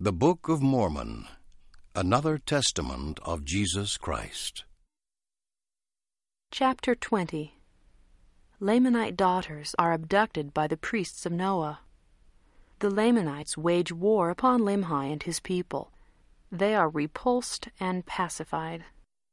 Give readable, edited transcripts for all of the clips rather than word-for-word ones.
The Book of Mormon, Another Testament of Jesus Christ. Chapter 20. Lamanite daughters are abducted by the priests of Noah. The Lamanites wage war upon Limhi and his people. They are repulsed and pacified.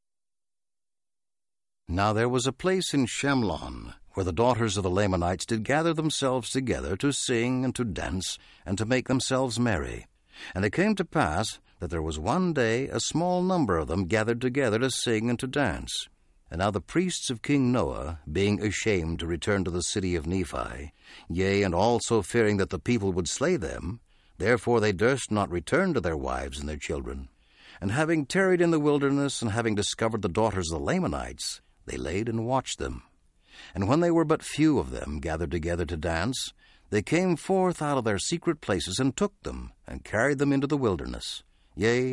Now there was a place in Shemlon, where the daughters of the Lamanites did gather themselves together to sing and to dance, and to make themselves merry. And it came to pass that there was one day a small number of them gathered together to sing and to dance. And now the priests of King Noah, being ashamed to return to the city of Nephi, yea, and also fearing that the people would slay them, therefore they durst not return to their wives and their children. And having tarried in the wilderness, and having discovered the daughters of the Lamanites, they laid and watched them. And when they were but few of them gathered together to dance, they came forth out of their secret places, and took them, and carried them into the wilderness. Yea,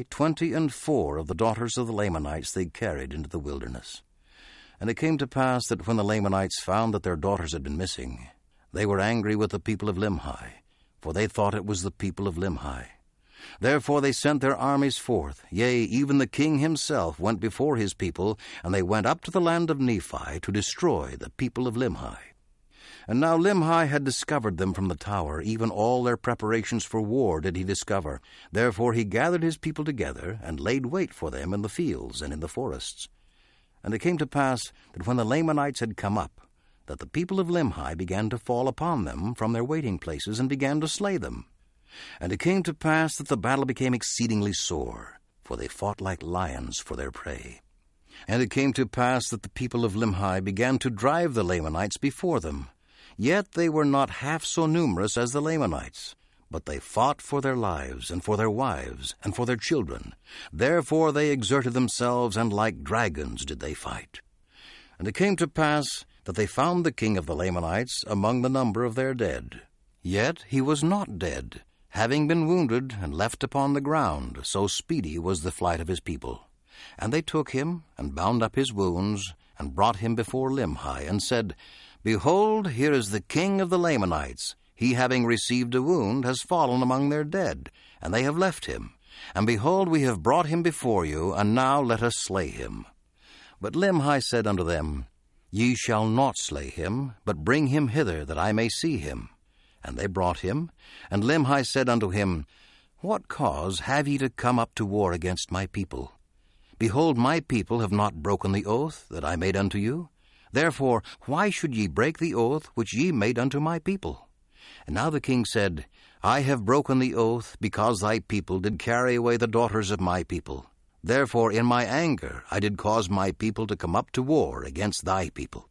24 of the daughters of the Lamanites they carried into the wilderness. And it came to pass that when the Lamanites found that their daughters had been missing, they were angry with the people of Limhi, for they thought it was the people of Limhi. Therefore they sent their armies forth, yea, even the king himself went before his people, and they went up to the land of Nephi to destroy the people of Limhi. And now Limhi had discovered them from the tower, even all their preparations for war did he discover. Therefore he gathered his people together, and laid wait for them in the fields and in the forests. And it came to pass that when the Lamanites had come up, that the people of Limhi began to fall upon them from their waiting places, and began to slay them. And it came to pass that the battle became exceedingly sore, for they fought like lions for their prey. And it came to pass that the people of Limhi began to drive the Lamanites before them. Yet they were not half so numerous as the Lamanites, but they fought for their lives, and for their wives, and for their children. Therefore they exerted themselves, and like dragons did they fight. And it came to pass that they found the king of the Lamanites among the number of their dead. Yet he was not dead, having been wounded and left upon the ground, so speedy was the flight of his people. And they took him, and bound up his wounds, and brought him before Limhi, and said, Behold, here is the king of the Lamanites. He, having received a wound, has fallen among their dead, and they have left him. And behold, we have brought him before you, and now let us slay him. But Limhi said unto them, Ye shall not slay him, but bring him hither, that I may see him. And they brought him. And Limhi said unto him, What cause have ye to come up to war against my people? Behold, my people have not broken the oath that I made unto you. Therefore, why should ye break the oath which ye made unto my people? And now the king said, I have broken the oath, because thy people did carry away the daughters of my people. Therefore in my anger I did cause my people to come up to war against thy people.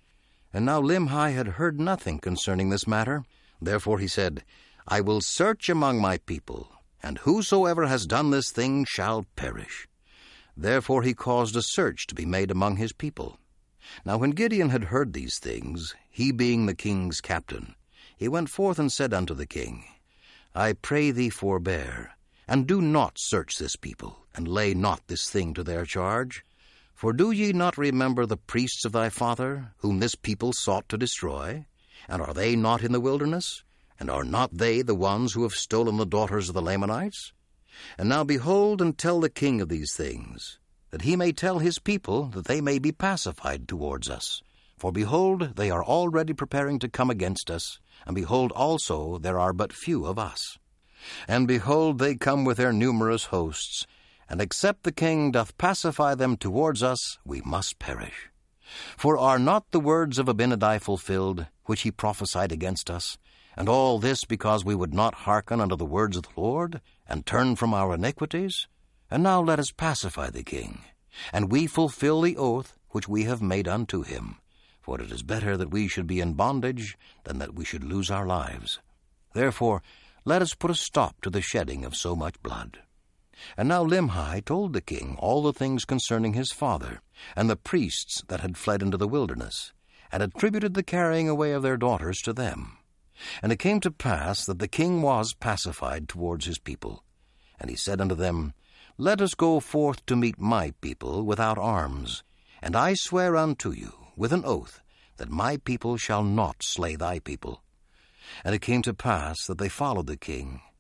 And now Limhi had heard nothing concerning this matter. Therefore he said, I will search among my people, and whosoever has done this thing shall perish. Therefore he caused a search to be made among his people. Now when Gideon had heard these things, he being the king's captain, he went forth and said unto the king, I pray thee forbear, and do not search this people, and lay not this thing to their charge. For do ye not remember the priests of thy father, whom this people sought to destroy? And are they not in the wilderness? And are not they the ones who have stolen the daughters of the Lamanites? And now behold, and tell the king of these things, that he may tell his people that they may be pacified towards us. For behold, they are already preparing to come against us, and behold also there are but few of us. And behold, they come with their numerous hosts, and except the king doth pacify them towards us, we must perish. For are not the words of Abinadi fulfilled, which he prophesied against us? And all this because we would not hearken unto the words of the Lord, and turn from our iniquities? And now let us pacify the king, and we fulfill the oath which we have made unto him. For it is better that we should be in bondage than that we should lose our lives. Therefore let us put a stop to the shedding of so much blood. And now Limhi told the king all the things concerning his father, and the priests that had fled into the wilderness, and attributed the carrying away of their daughters to them. And it came to pass that the king was pacified towards his people. And he said unto them, Let us go forth to meet my people without arms. And I swear unto you with an oath that my people shall not slay thy people. And it came to pass that they followed the king,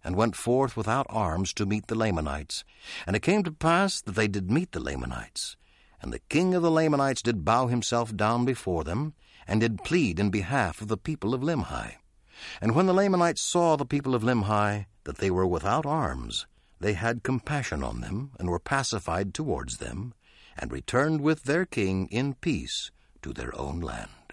and went forth without arms to meet the Lamanites. And it came to pass that they did meet the Lamanites. And the king of the Lamanites did bow himself down before them, and did plead in behalf of the people of Limhi. And when the Lamanites saw the people of Limhi, that they were without arms, they had compassion on them, and were pacified towards them, and returned with their king in peace to their own land.